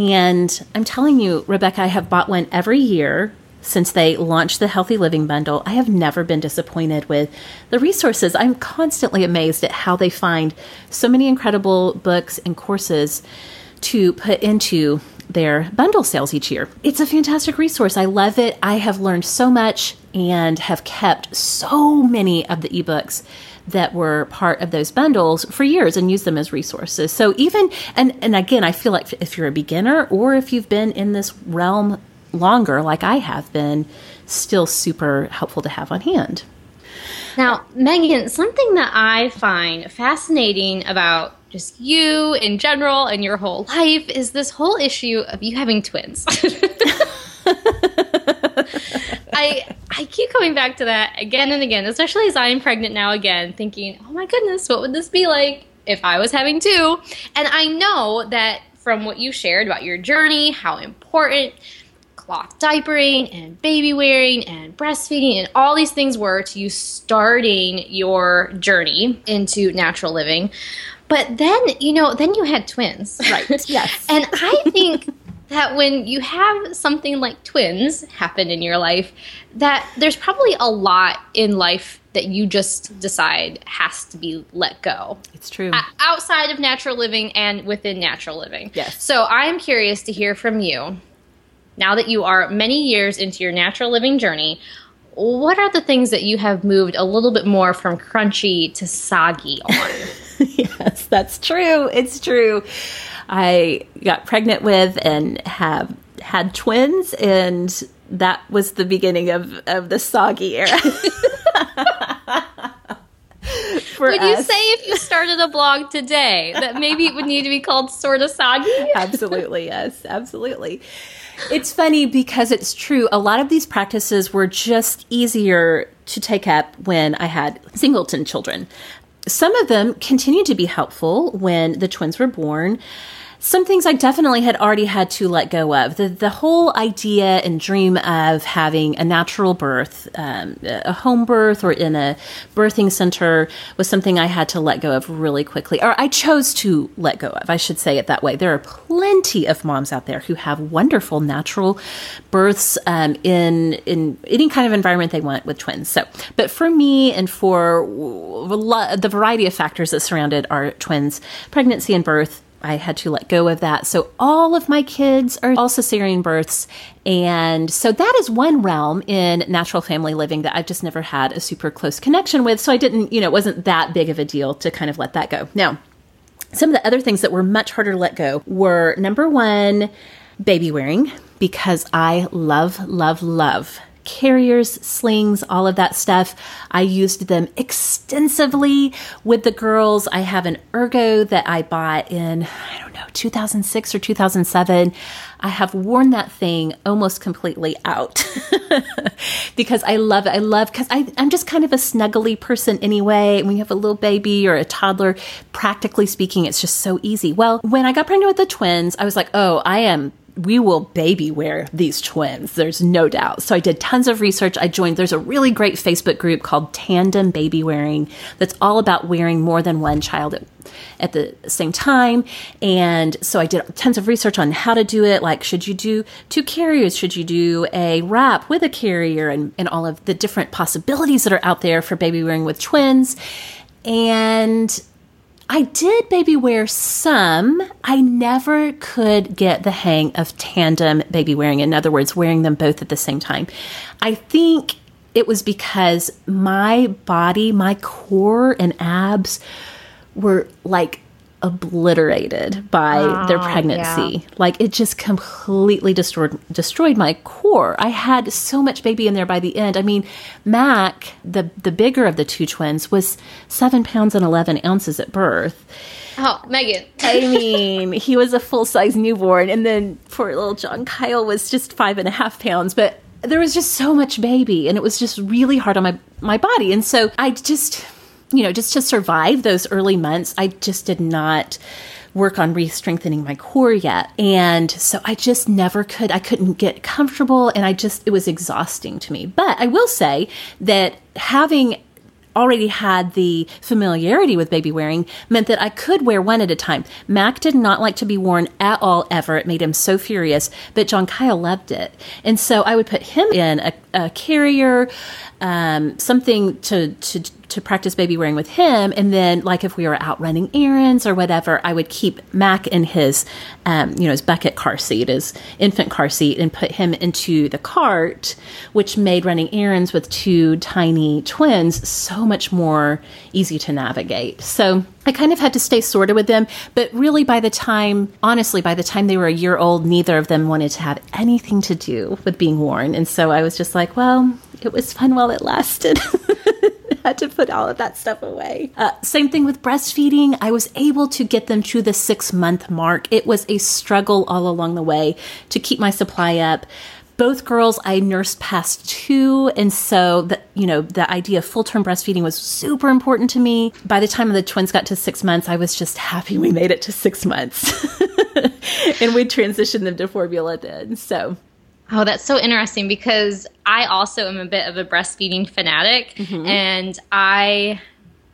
And I'm telling you, Rebecca, I have bought one every year since they launched the Healthy Living Bundle. I have never been disappointed with the resources. I'm constantly amazed at how they find so many incredible books and courses to put into their bundle sales each year. It's a fantastic resource. I love it. I have learned so much and have kept so many of the ebooks that were part of those bundles for years and used them as resources. So even, and, and again, I feel like if you're a beginner or if you've been in this realm longer, like I have been, still super helpful to have on hand. Now, Megan, something that I find fascinating about just you in general and your whole life is this whole issue of you having twins. I I keep coming back to that again and again, especially as I'm pregnant now again, thinking, oh my goodness, what would this be like if I was having two? And I know that from what you shared about your journey, how important cloth diapering and baby wearing and breastfeeding and all these things were to you starting your journey into natural living. But then, you know, then you had twins. Right. Yes. And I think that when you have something like twins happen in your life, that there's probably a lot in life that you just decide has to be let go. It's true. O- outside of natural living and within natural living. Yes. So I'm curious to hear from you, now that you are many years into your natural living journey, what are the things that you have moved a little bit more from crunchy to soggy on? Yes, that's true. It's true. I got pregnant with and have had twins, and that was the beginning of, of the soggy era. Would you say if you started a blog today that maybe it would need to be called Sorta Soggy? Absolutely, yes, absolutely. It's funny because it's true. A lot of these practices were just easier to take up when I had singleton children. Some of them continued to be helpful when the twins were born. Some things I definitely had already had to let go of. The the whole idea and dream of having a natural birth, um, a home birth or in a birthing center was something I had to let go of really quickly. Or I chose to let go of, I should say it that way. There are plenty of moms out there who have wonderful natural births um, in, in any kind of environment they want with twins. So, but for me and for the variety of factors that surrounded our twins' pregnancy and birth, I had to let go of that. So all of my kids are all cesarean births. And so that is one realm in natural family living that I've just never had a super close connection with. So I didn't, you know, it wasn't that big of a deal to kind of let that go. Now, some of the other things that were much harder to let go were, number one, baby wearing, because I love, love, love carriers, slings, all of that stuff. I used them extensively with the girls. I have an Ergo that I bought in, I don't know, two thousand six or two thousand seven. I have worn that thing almost completely out because I love it. I love, because I'm just kind of a snuggly person anyway. When you have a little baby or a toddler, practically speaking, it's just so easy. Well, when I got pregnant with the twins, I was like, oh, I am we will baby wear these twins. There's no doubt. So I did tons of research. I joined, there's a really great Facebook group called Tandem Baby Wearing that's all about wearing more than one child at, at the same time. And so I did tons of research on how to do it. Like, should you do two carriers? Should you do a wrap with a carrier? And, and all of the different possibilities that are out there for baby wearing with twins. And I did baby wear some. I never could get the hang of tandem baby wearing. In other words, wearing them both at the same time. I think it was because my body, my core and abs were like obliterated by oh, their pregnancy. Yeah. Like it just completely destroyed destroyed my core. I had so much baby in there by the end. I mean, Mac, the the bigger of the two twins, was seven pounds and eleven ounces at birth. Oh, Megan. I mean, he was a full size newborn, and then poor little John Kyle was just five and a half pounds. But there was just so much baby, and it was just really hard on my my body. And so I just, you know, just to survive those early months, I just did not work on re-strengthening my core yet. And so I just never could, I couldn't get comfortable, and I just, it was exhausting to me. But I will say that having already had the familiarity with baby wearing meant that I could wear one at a time. Mac did not like to be worn at all ever. It made him so furious, but John Kyle loved it. And so I would put him in a, a carrier, um, something to, to, to practice baby wearing with him. And then like if we were out running errands or whatever, I would keep Mac in his, um, you know, his bucket car seat, his infant car seat, and put him into the cart, which made running errands with two tiny twins so much more easy to navigate. So I kind of had to stay sorted with them, but really by the time, honestly, by the time they were a year old, neither of them wanted to have anything to do with being worn. And so I was just like, well, it was fun while it lasted. Had to put all of that stuff away. Uh, same thing with breastfeeding. I was able to get them to the six month mark. It was a struggle all along the way to keep my supply up. Both girls I nursed past two, and so the you know the idea of full term breastfeeding was super important to me. By the time the twins got to six months, I was just happy we made it to six months, and we transitioned them to formula then. So. Oh, that's so interesting because I also am a bit of a breastfeeding fanatic, mm-hmm. and I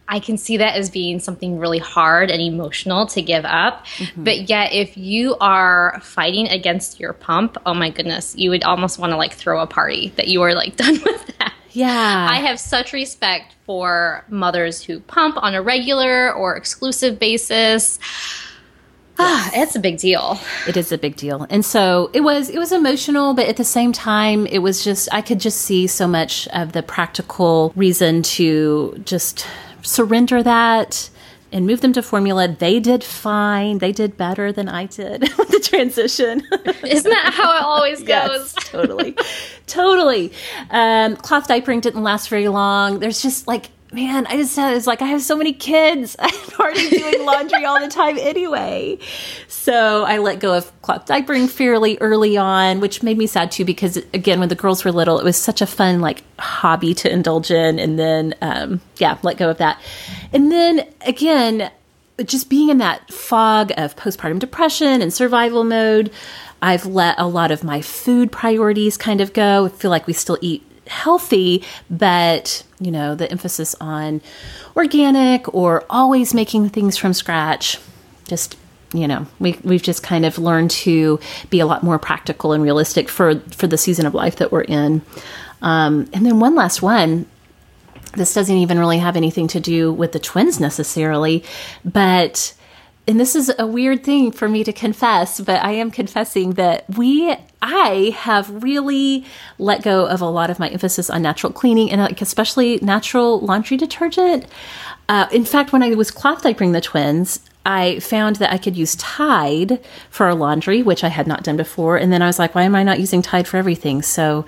I can see that as being something really hard and emotional to give up. Mm-hmm. But yet, if you are fighting against your pump, oh my goodness, you would almost want to like throw a party that you are like done with that. Yeah. I have such respect for mothers who pump on a regular or exclusive basis. Ah, it's a big deal. It is a big deal. And so it was it was emotional, but at the same time, it was just, I could just see so much of the practical reason to just surrender that and move them to formula. They did fine. They did better than I did with the transition. Isn't that how it always goes? Yes, totally. Totally. Um, cloth diapering didn't last very long. There's just like, man, I just was like, I have so many kids. I'm already doing laundry all the time anyway. So I let go of cloth diapering fairly early on, which made me sad too, because again, when the girls were little, it was such a fun like hobby to indulge in. And then, um, yeah, let go of that. And then again, just being in that fog of postpartum depression and survival mode, I've let a lot of my food priorities kind of go. I feel like we still eat healthy, but you know, the emphasis on organic or always making things from scratch, just, you know, we, we've just kind of learned to be a lot more practical and realistic for, for the season of life that we're in. Um, and then one last one, this doesn't even really have anything to do with the twins necessarily, but and this is a weird thing for me to confess, but I am confessing that we, I have really let go of a lot of my emphasis on natural cleaning and like especially natural laundry detergent. Uh, in fact, when I was cloth diapering the twins, I found that I could use Tide for our laundry, which I had not done before. And then I was like, why am I not using Tide for everything? So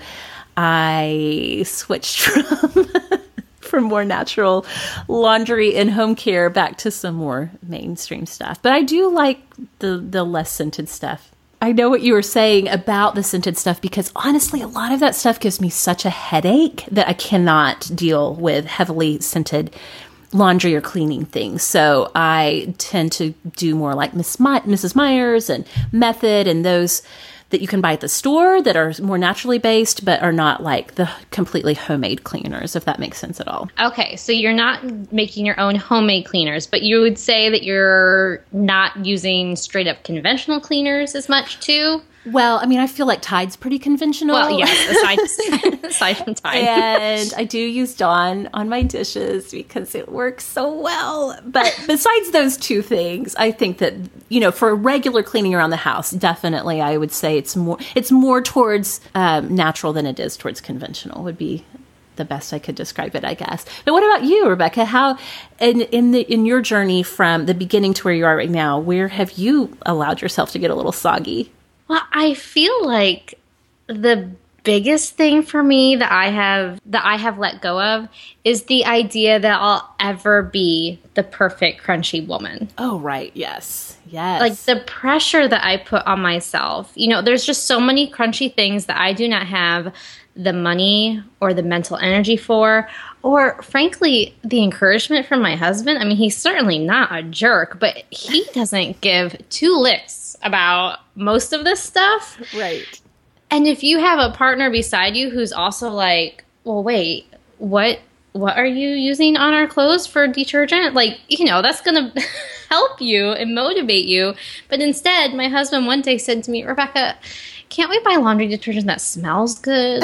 I switched from from more natural laundry and home care back to some more mainstream stuff. But I do like the, the less scented stuff. I know what you were saying about the scented stuff, because honestly, a lot of that stuff gives me such a headache that I cannot deal with heavily scented laundry or cleaning things. So I tend to do more like Miss My- Missus Myers and Method and those that you can buy at the store that are more naturally based, but are not like the completely homemade cleaners, if that makes sense at all. Okay, so you're not making your own homemade cleaners, but you would say that you're not using straight up conventional cleaners as much too? Well, I mean, I feel like Tide's pretty conventional. Well, yes, aside, aside from Tide. And I do use Dawn on my dishes because it works so well. But besides those two things, I think that, you know, for regular cleaning around the house, definitely I would say it's more it's more towards um, natural than it is towards conventional would be the best I could describe it, I guess. But what about you, Rebecca? How, in in the in your journey from the beginning to where you are right now, where have you allowed yourself to get a little soggy? Well, I feel like the biggest thing for me that I have that I have let go of is the idea that I'll ever be the perfect crunchy woman. Oh, right. Yes. Yes. Like the pressure that I put on myself. You know, there's just so many crunchy things that I do not have the money or the mental energy for, or frankly, the encouragement from my husband. I mean, he's certainly not a jerk, but he doesn't give two licks about most of this stuff. Right. And if you have a partner beside you who's also like, well, wait, what what are you using on our clothes for detergent? Like, you know, that's going to help you and motivate you. But instead, my husband one day said to me, Rebecca, can't we buy laundry detergent that smells good?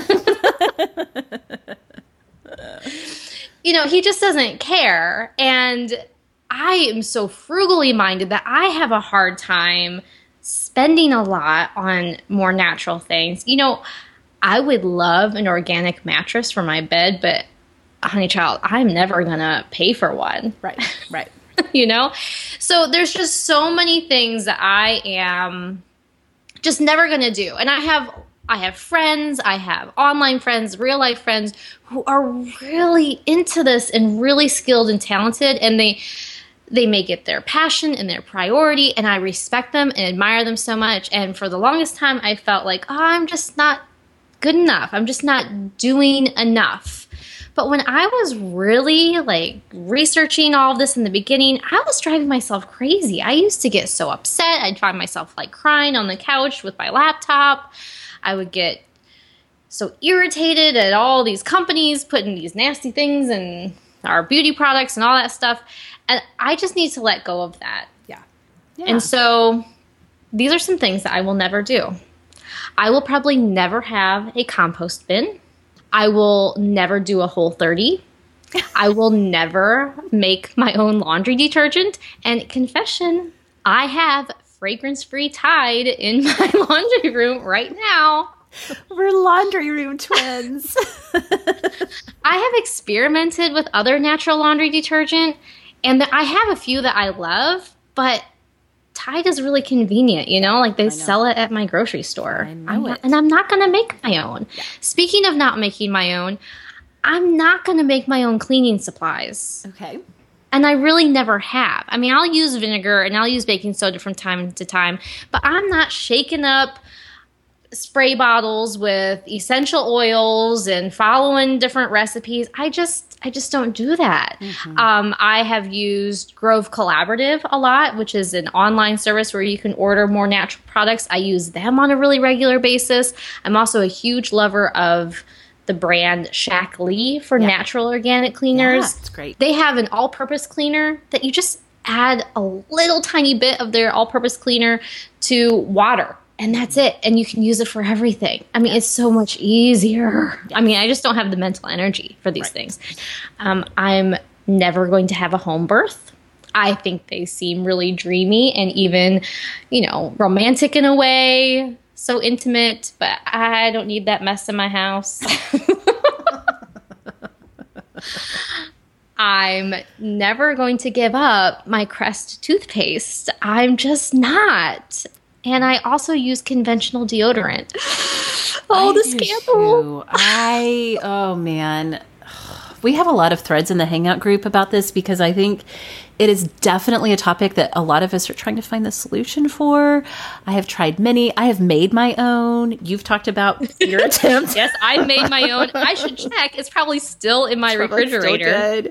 You know, he just doesn't care. And I am so frugally minded that I have a hard time spending a lot on more natural things. You know, I would love an organic mattress for my bed, but honey child, I'm never going to pay for one. Right, right. You know? So there's just so many things that I am just never going to do. And I have I have friends, I have online friends, real life friends who are really into this and really skilled and talented, and they They make it their passion and their priority, and I respect them and admire them so much. And for the longest time, I felt like, oh, I'm just not good enough. I'm just not doing enough. But when I was really like researching all of this in the beginning, I was driving myself crazy. I used to get so upset. I'd find myself like crying on the couch with my laptop. I would get so irritated at all these companies putting these nasty things in our beauty products and all that stuff. And I just need to let go of that. Yeah. yeah. And so these are some things that I will never do. I will probably never have a compost bin. I will never do a Whole thirty. I will never make my own laundry detergent. And confession, I have fragrance-free Tide in my laundry room right now. We're laundry room twins. I have experimented with other natural laundry detergent, and I have a few that I love, but Tide is really convenient, you know? Like, they sell it at my grocery store. I know I'm it. not, and I'm not going to make my own. Yeah. Speaking of not making my own, I'm not going to make my own cleaning supplies. Okay. And I really never have. I mean, I'll use vinegar and I'll use baking soda from time to time, but I'm not shaking up spray bottles with essential oils and following different recipes. I just, I just don't do that. Mm-hmm. Um, I have used Grove Collaborative a lot, which is an online service where you can order more natural products. I use them on a really regular basis. I'm also a huge lover of the brand Shaq Lee for yeah. natural organic cleaners. Yeah, it's great. They have an all-purpose cleaner that you just add a little tiny bit of their all-purpose cleaner to water. And that's it. And you can use it for everything. I mean, yes. it's so much easier. Yes. I mean, I just don't have the mental energy for these right. things. Um, I'm never going to have a home birth. I think they seem really dreamy and even, you know, romantic in a way. So intimate. But I don't need that mess in my house. I'm never going to give up my Crest toothpaste. I'm just not. And I also use conventional deodorant. Oh, I the scandal. Too. I, oh man. We have a lot of threads in the Hangout group about this because I think it is definitely a topic that a lot of us are trying to find the solution for. I have tried many. I have made my own. You've talked about your attempts. Yes, I made my own. I should check. It's probably still in my it's refrigerator.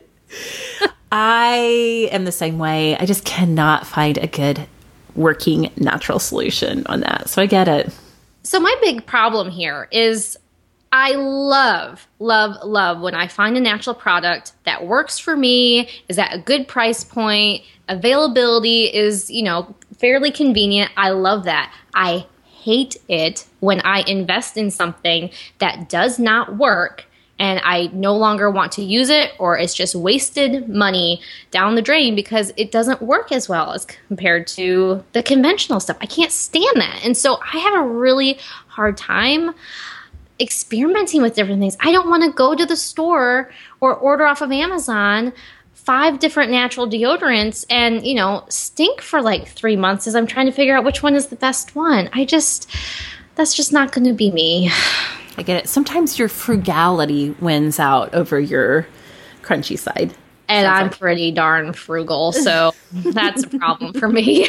I am the same way. I just cannot find a good working natural solution on that. So I get it. So my big problem here is I love, love, love when I find a natural product that works for me, is at a good price point, availability is, you know, fairly convenient. I love that. I hate it when I invest in something that does not work and I no longer want to use it, or it's just wasted money down the drain because it doesn't work as well as compared to the conventional stuff. I can't stand that. And so I have a really hard time experimenting with different things. I don't want to go to the store or order off of Amazon five different natural deodorants and, you know, stink for like three months as I'm trying to figure out which one is the best one. I just, that's just not going to be me. I get it. Sometimes your frugality wins out over your crunchy side. And Sounds I'm like. pretty darn frugal, so that's a problem for me.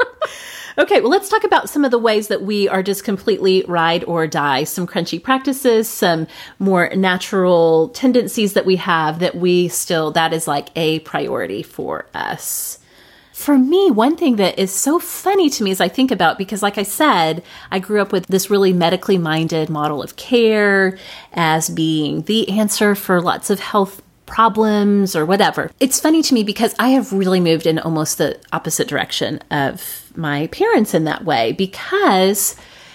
Okay, well, let's talk about some of the ways that we are just completely ride or die. Some crunchy practices, some more natural tendencies that we have that we still, that is like a priority for us. For me, one thing that is so funny to me as I think about, because like I said, I grew up with this really medically minded model of care as being the answer for lots of health problems or whatever. It's funny to me because I have really moved in almost the opposite direction of my parents in that way, because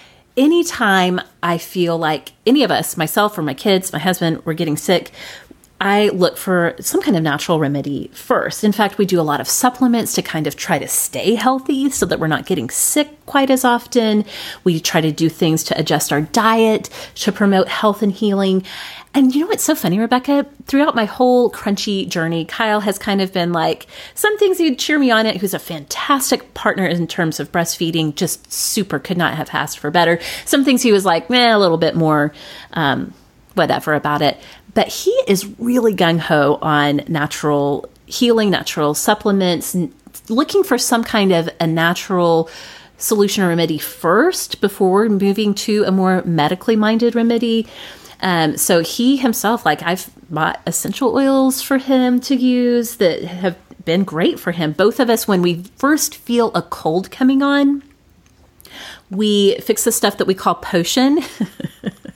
anytime I feel like any of us, myself or my kids, my husband, we're getting sick, I look for some kind of natural remedy first. In fact, we do a lot of supplements to kind of try to stay healthy so that we're not getting sick quite as often. We try to do things to adjust our diet to promote health and healing. And you know what's so funny, Rebecca? Throughout my whole crunchy journey, Kyle has kind of been like, some things he'd cheer me on it, who's a fantastic partner in terms of breastfeeding, just super, could not have asked for better. Some things he was like, meh, a little bit more um, whatever about it. But he is really gung-ho on natural healing, natural supplements, looking for some kind of a natural solution or remedy first before moving to a more medically minded remedy. Um, so he himself, like I've bought essential oils for him to use that have been great for him. Both of us, when we first feel a cold coming on, we fix the stuff that we call potion.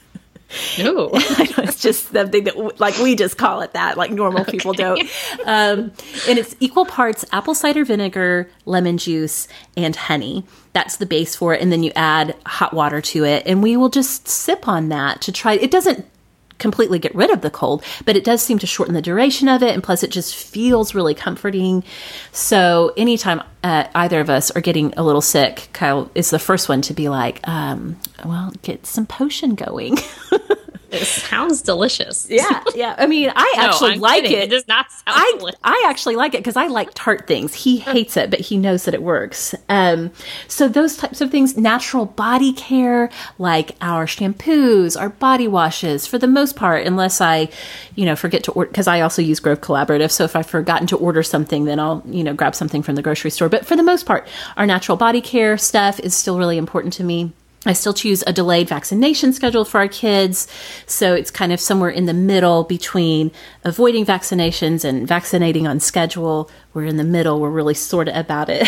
No, it's just something that, like, we just call it that, like normal okay. people don't. Um, and it's equal parts apple cider vinegar, lemon juice, and honey. That's the base for it. And then you add hot water to it. And we will just sip on that to try. It doesn't completely get rid of the cold, but it does seem to shorten the duration of it. And plus it just feels really comforting. So anytime uh, either of us are getting a little sick, Kyle is the first one to be like, um, well, get some potion going. It sounds delicious. Yeah, yeah. I mean, I no, actually I'm like kidding. it. It does not sound I, delicious. I actually like it because I like tart things. He hates it, but he knows that it works. Um, so those types of things, natural body care, like our shampoos, our body washes, for the most part, unless I, you know, forget to order, because I also use Grove Collaborative. So if I've forgotten to order something, then I'll, you know, grab something from the grocery store. But for the most part, our natural body care stuff is still really important to me. I still choose a delayed vaccination schedule for our kids. So it's kind of somewhere in the middle between avoiding vaccinations and vaccinating on schedule. We're in the middle. We're really sort of about it.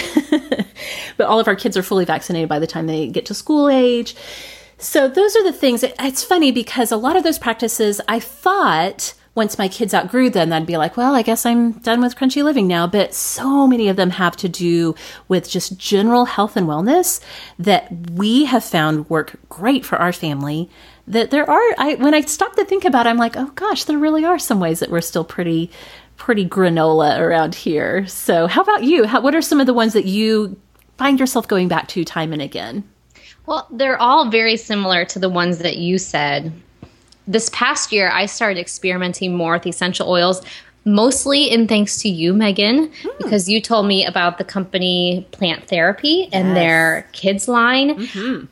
But all of our kids are fully vaccinated by the time they get to school age. So those are the things. It's funny because a lot of those practices, I thought once my kids outgrew them, I'd be like, well, I guess I'm done with crunchy living now. But so many of them have to do with just general health and wellness that we have found work great for our family. That there are, I when I stop to think about it, I'm like, oh gosh, there really are some ways that we're still pretty, pretty granola around here. So how about you? How, what are some of the ones that you find yourself going back to time and again? Well, they're all very similar to the ones that you said. This past year, I started experimenting more with essential oils, mostly in thanks to you, Megan, mm. because you told me about the company Plant Therapy and yes. their kids line. Mm-hmm.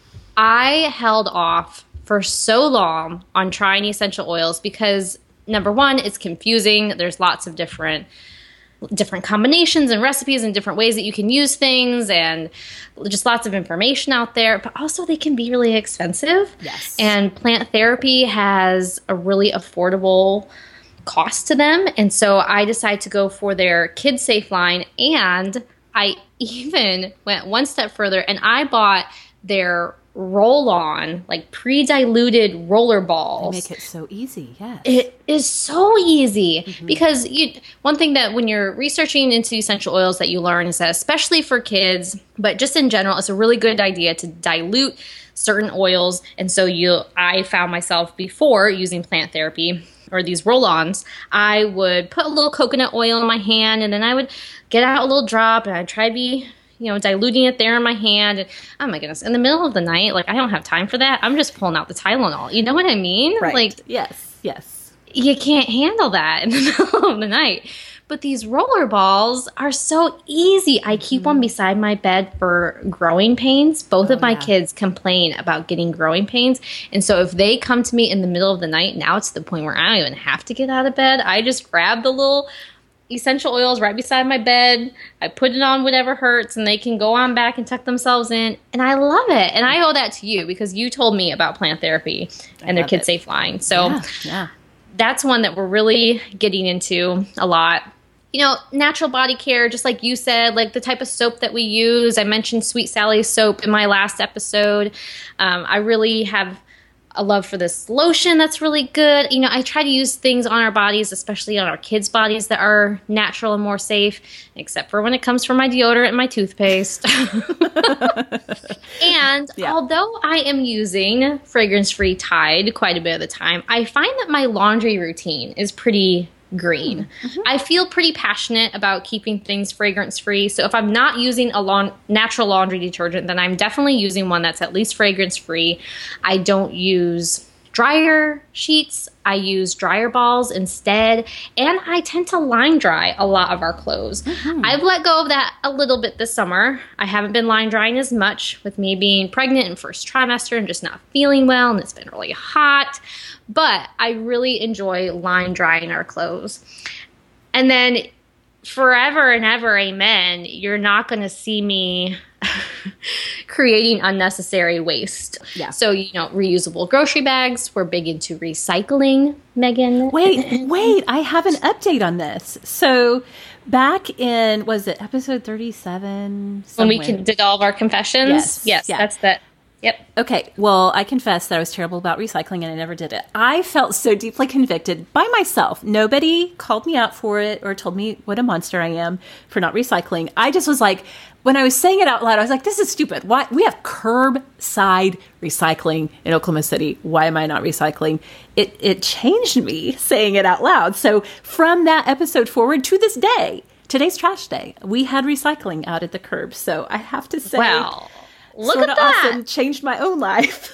I held off for so long on trying essential oils because, number one, it's confusing. There's lots of different different combinations and recipes and different ways that you can use things and just lots of information out there, but also they can be really expensive. Yes. And Plant Therapy has a really affordable cost to them. And so I decided to go for their Kid Safe line. And I even went one step further and I bought their roll-on, like pre-diluted roller balls. They make it so easy, yes. It is so easy mm-hmm. because you. One thing that when you're researching into essential oils that you learn is that especially for kids, but just in general, it's a really good idea to dilute certain oils. And so you, I found myself before using Plant Therapy or these roll-ons, I would put a little coconut oil in my hand and then I would get out a little drop and I'd try to be you know, diluting it there in my hand. And, oh my goodness, in the middle of the night, like I don't have time for that. I'm just pulling out the Tylenol. You know what I mean? Right. Like, yes, yes. You can't handle that in the middle of the night. But these roller balls are so easy. I keep mm-hmm. one beside my bed for growing pains. Both oh, of my yeah. kids complain about getting growing pains. And so if they come to me in the middle of the night, now it's to the point where I don't even have to get out of bed. I just grab the little essential oils right beside my bed. I put it on whatever hurts and they can go on back and tuck themselves in. And I love it. And I owe that to you because you told me about Plant Therapy and their Kid Safe line. So yeah, yeah. that's one that we're really getting into a lot. You know, natural body care, just like you said, like the type of soap that we use. I mentioned Sweet Sally's soap in my last episode. Um, I really have a love for this lotion that's really good. You know, I try to use things on our bodies, especially on our kids' bodies, that are natural and more safe, except for when it comes from my deodorant and my toothpaste. And yeah. although I am using fragrance-free Tide quite a bit of the time, I find that my laundry routine is pretty green. Mm-hmm. I feel pretty passionate about keeping things fragrance-free. So if I'm not using a laun- natural laundry detergent, then I'm definitely using one that's at least fragrance-free. I don't use dryer sheets. I use dryer balls instead. And I tend to line dry a lot of our clothes. Mm-hmm. I've let go of that a little bit this summer. I haven't been line drying as much with me being pregnant in first trimester and just not feeling well. And it's been really hot. But I really enjoy line drying our clothes. And then forever and ever, amen, you're not going to see me creating unnecessary waste. Yeah. So, you know, reusable grocery bags. We're big into recycling, Megan. Wait, wait, I have an update on this. So back in, was it episode thirty-seven? When we can, did all of our confessions? Yes. Yes, yeah. that's that. Yep. Okay, well, I confess that I was terrible about recycling and I never did it. I felt so deeply convicted by myself. Nobody called me out for it or told me what a monster I am for not recycling. I just was like, when I was saying it out loud, I was like, this is stupid. Why? We have curbside recycling in Oklahoma City. Why am I not recycling? It, it changed me saying it out loud. So from that episode forward to this day, today's trash day, we had recycling out at the curb. So I have to say... Wow. Look Sorta at that. Awesome changed my own life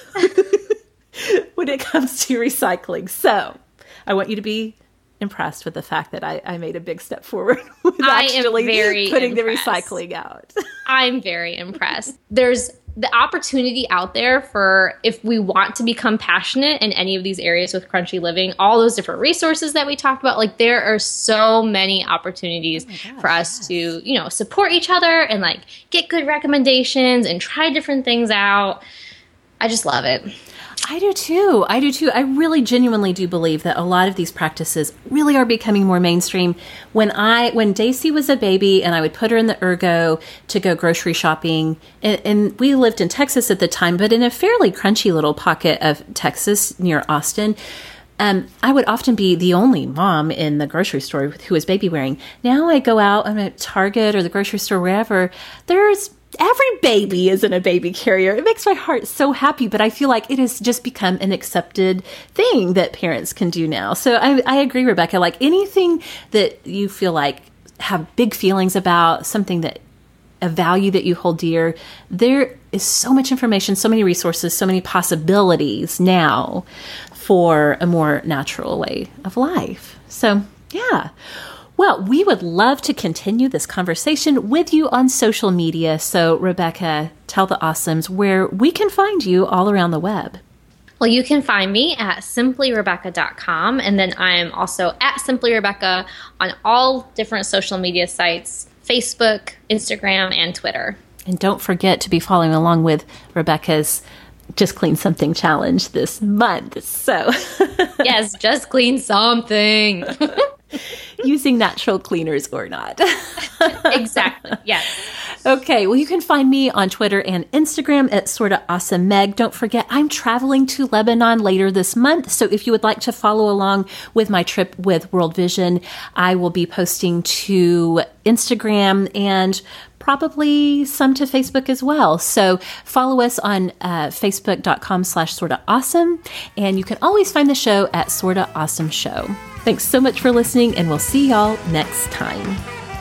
when it comes to recycling. So I want you to be impressed with the fact that I, I made a big step forward with I actually am very putting impressed. the recycling out. I'm very impressed. There's the opportunity out there for if we want to become passionate in any of these areas with Crunchy Living, all those different resources that we talked about, like there are so many opportunities oh gosh, for us yes. to, you know, support each other and like get good recommendations and try different things out. I just love it. I do too. I do too. I really genuinely do believe that a lot of these practices really are becoming more mainstream. When I, when Daisy was a baby and I would put her in the ergo to go grocery shopping, and, and we lived in Texas at the time, but in a fairly crunchy little pocket of Texas near Austin, um, I would often be the only mom in the grocery store who was baby wearing. Now I go out, I'm at Target or the grocery store, wherever, there's every baby is in a baby carrier. It makes my heart so happy, but I feel like it has just become an accepted thing that parents can do now. So I, I agree, Rebecca, like anything that you feel like have big feelings about, something that a value that you hold dear, there is so much information, so many resources, so many possibilities now for a more natural way of life. So yeah. Well, we would love to continue this conversation with you on social media. So, Rebecca, tell the awesomes where we can find you all around the web. Well, you can find me at simply rebecca dot com. And then I'm also at Simply Rebecca on all different social media sites, Facebook, Instagram, and Twitter. And don't forget to be following along with Rebecca's Just Clean Something challenge this month. So, yes, just clean something. Using natural cleaners or not. Exactly. Yes. Okay. Well, you can find me on Twitter and Instagram at Sorta Awesome Meg. Don't forget, I'm traveling to Lebanon later this month. So if you would like to follow along with my trip with World Vision, I will be posting to Instagram and probably some to Facebook as well. So follow us on uh, facebook.com slash sorta awesome. And you can always find the show at Sorta Awesome Show. Thanks so much for listening, and we'll see y'all next time.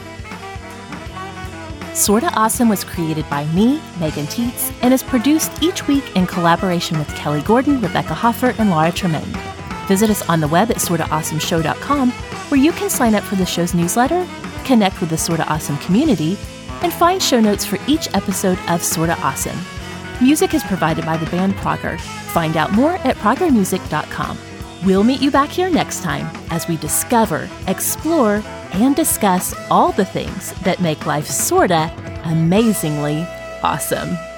Sorta Awesome was created by me, Megan Tietz, and is produced each week in collaboration with Kelly Gordon, Rebecca Hoffer, and Laura Tremaine. Visit us on the web at sorta awesome show dot com, where you can sign up for the show's newsletter, connect with the Sorta Awesome community, and find show notes for each episode of Sorta Awesome. Music is provided by the band Prager. Find out more at prager music dot com. We'll meet you back here next time as we discover, explore, and discuss all the things that make life sorta amazingly awesome.